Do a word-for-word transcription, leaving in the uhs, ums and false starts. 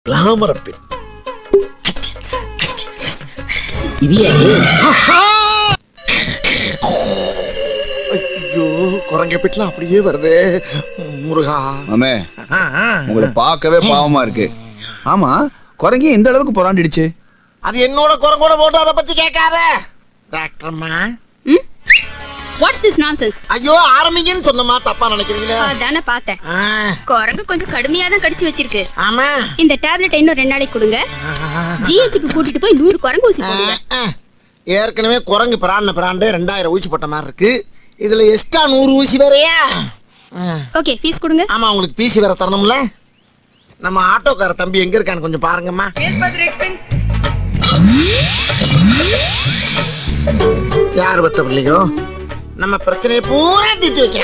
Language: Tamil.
கிளாமர பெண் இது யாரு? ஐயோ குரங்க பெட்லாம் அப்படியே வருது முருகா. மாமே உங்களை பார்க்கவே பாவமா இருக்கு. ஆமா குரங்கி எந்த அளவுக்கு புறாண்டிடுச்சு? அது என்னோட குரங்கோட போட்டு அதை பத்தி கேட்காத டாக்டர்மா. Watts this nonsense? ஐயோ ஆரம்பிங்கன்னு சொன்னமா தப்பா நினைக்கிறீங்களா? அதானே பார்த்தேன். குரங்கு கொஞ்சம் கடுமையா தான் கடிச்சு வச்சிருக்கு. ஆமா இந்த டேப்லெட் இன்னும் ரெண்டு நாளைக்கு கொடுங்க. ஜிஹெச்சுக்கு கூட்டிட்டு போய் நூறு குரங்கு ஊசி போடுங்க. ஏற்கனவே குரங்கு பிராண்ட பிராண்டு ரெண்டாயிரம் ஊசி போட்ட மாதிரி இருக்கு. இதுல எக்ஸ்ட்ரா நூறு ஊசி வேறையா? ஓகே ஃபீஸ் கொடுங்க. ஆமா உங்களுக்கு பீசி வேற தரணும்ல. நம்ம ஆட்டோக்கார தம்பி எங்க இருக்கான்னு கொஞ்சம் பாருங்கம்மா. யார் பத்த பிள்ளையோ நம்ம பிரச்சனையை பூரா தீர்த்து வைக்க